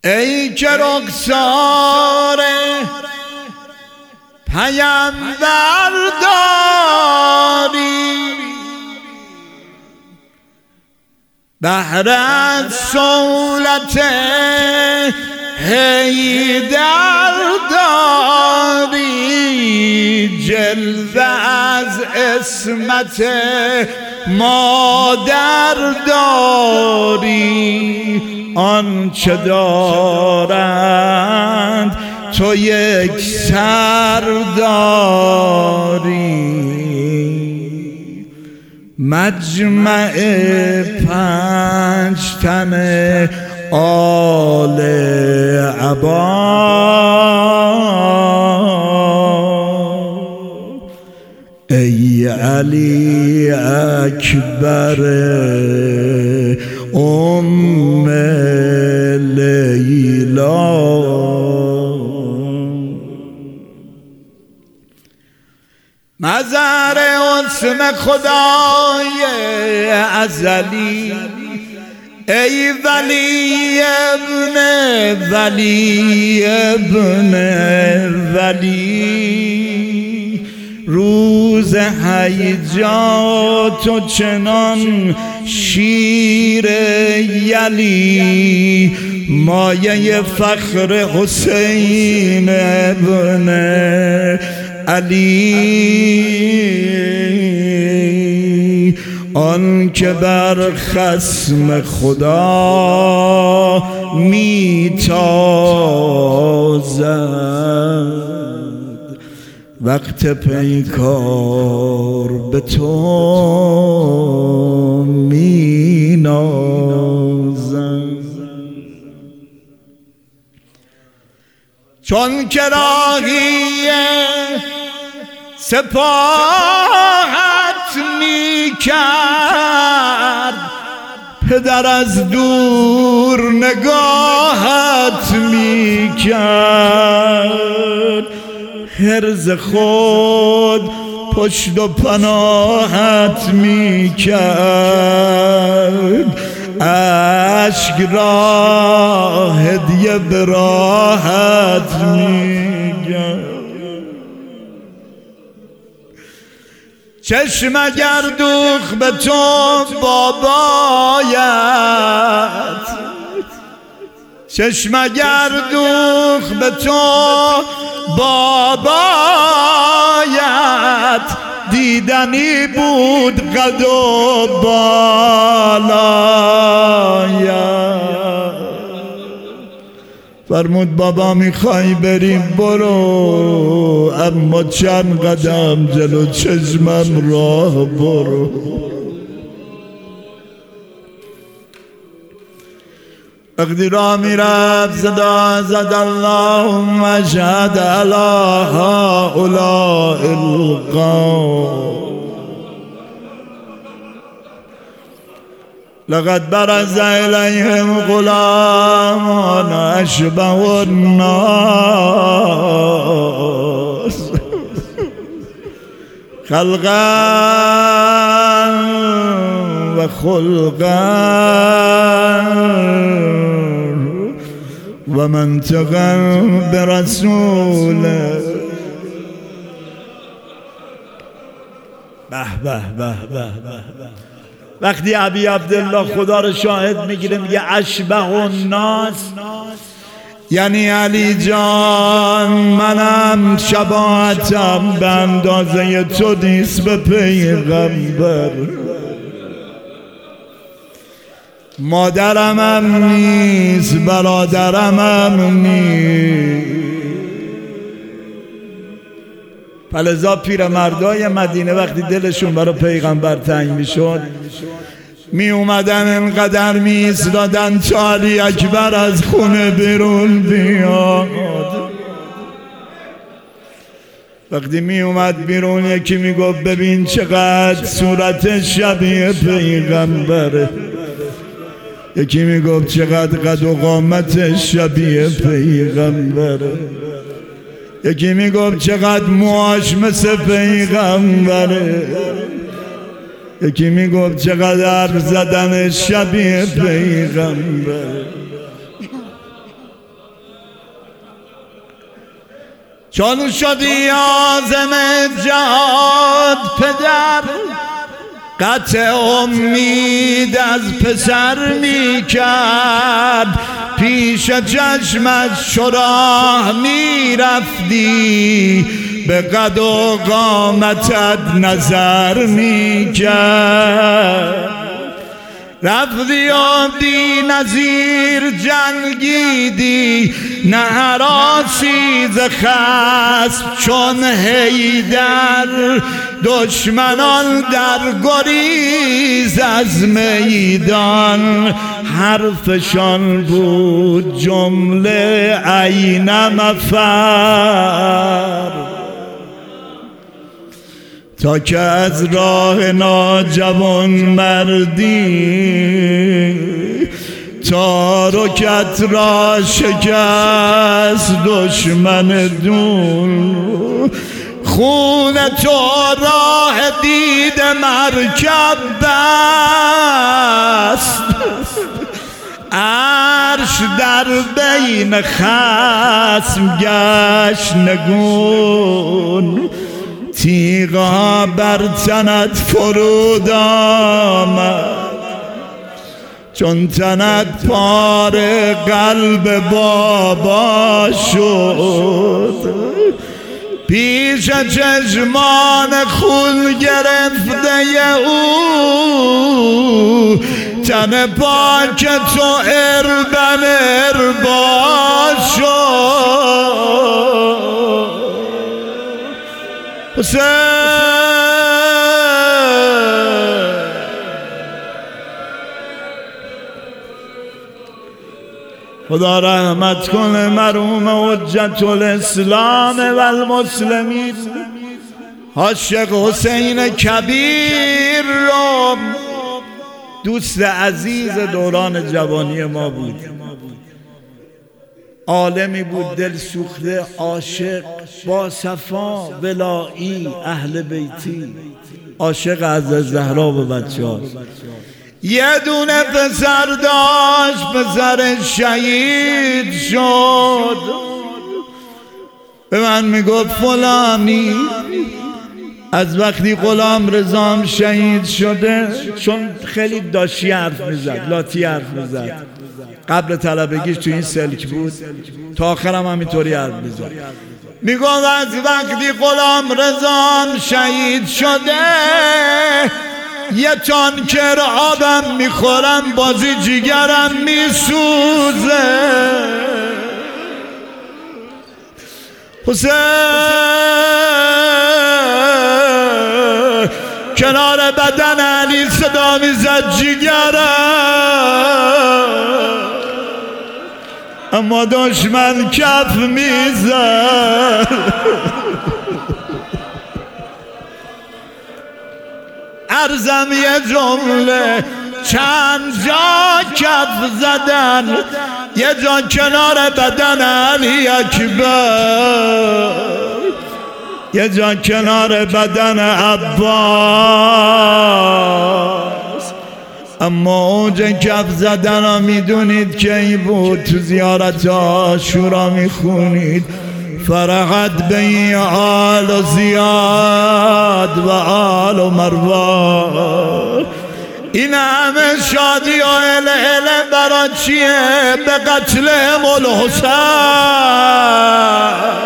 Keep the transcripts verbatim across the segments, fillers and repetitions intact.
ای که رخسار پیمبر داری، بهر از صولت حیدر داری، جلوه از عصمت مادر داری، آنچه دارند تو یک سر داری. مجمع پنج تن آل عبا، ای علی اکبر ام لیلا، مظهر حسن خدای ازلی، ای ولی ابن ولی ابن ولی، روز هیجات و چنان شیر یلی، مایه فخر حسین ابن علی، آن که بر خصم خدا میتازد، وقت پیکار به تو مینازد. چون که راهی سپاهت میکرد، پدر از دور نگاهت میکرد، حرز خود پشت و پناهت میکرد، عشق را هدیه به راحت میکرد. چشم اگر دوخ به تو بابایت، چشم اگر دوخ به تو بابایت، دیدنی بود قد و بالایت. فرمود بابا میخوای بریم برو، اما چند قدم جلو چشمم راه برو. وقتی راه میرفت صدا زد اللهم اشهد علی هؤلاء القوم، لقد برز الیهم غلام اشبه الناس خلقا و خلقا و منطقا برسوله. به به به به به. وقتی ابی عبدالله خدا رو شاهد میگیره میگه اشبه الناس، یعنی علی جان منم شباهتم به اندازه تو نیست به پیغمبر، مادرم هم نیست برادرم هم نیست. فلذا پیرمردای مدینه وقتی دلشون برای پیغمبر تنگ میشد می اومدن انقدر می ایستادن تا علی اکبر از خونه بیرون بیاد. وقتی می اومد بیرون یکی می گفت ببین چقدر صورت شبیه پیغمبره، یکی می گفت چقدر قد و قامت شبیه پیغمبره، یکی می گفت چقدر موهاش مثل پیغمبره، یکی می گفت چقدر حرف زدن شبیه پیغمبره. چون شدی عازم جهاد پدر، قطع امید از پسر می کرد، پیش چشمش شراه می رفتی، به قد و قامتت نظر می کرد. رفتی و بی نظیر جنگیدی، نه هراسی ز خصم چون حیدر، دشمنان در گریز از میدان، حرفشان بود جمله عین مفر. تا که از راه ناجوان مردی، تارکت را شکست دشمن دون، خون تو راه دید مرکب بست، عرش در بین خصم گشت نگون، تیغا بر تنت فرود آمد، چون تنت پار قلب بابا شد، پیش چشمان خون گرفته او، تن پاک تو اربن اربا شد. حسین خدا رحمت کنه مرحوم حجت الاسلام و المسلمین عاشق حسین کبیر رو، دوست عزیز دوران جوانی ما بود، عالمی بود دل سوخته، عاشق، با صفا، ولایی، اهل بیتی، عاشق از زهرا و بچه ها. یه دونه پسر داشت، پسر شهید شد. به من میگفت فلانی از وقتی غلام رضام شهید شده، چون خیلی داشی حرف میزد، لاتی حرف میزد، قبل طلبگیش تو این سلک بود، تا آخرم همینطوری حرف میزد. میگفت از وقتی غلام رضام شهید شده، یه تانکر آبم میخورم، بازی جیگرم میسوزه. حسین کنار بدن علی صدا میزد جیگرم، اما دشمن کف میزد. عرضم یه جمله چند جا کف زدن، یه جا کنار بدن علی اکبر، یه جا کنار بدن عباس. اما اوج کف زدن ها میدونید که این بود، تو زیارت عاشورا میخونید فرحت بین آل و زیاد و آل و مروان. این همه شادی و اله اله برا چیه؟ به قتل الحسین.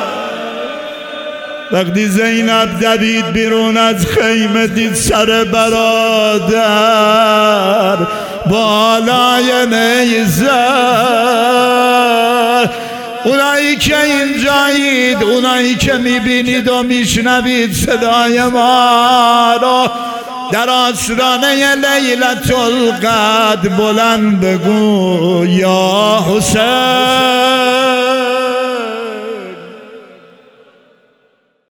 وقتی زینب دوید بیرون از خیمه، دید سر برادر بالای نیزه. اونایی که اینجایید، اونایی که میبینید و میشنوید صدای ما رو، در آستانه لیلة القدر بلند بگو یا حسین.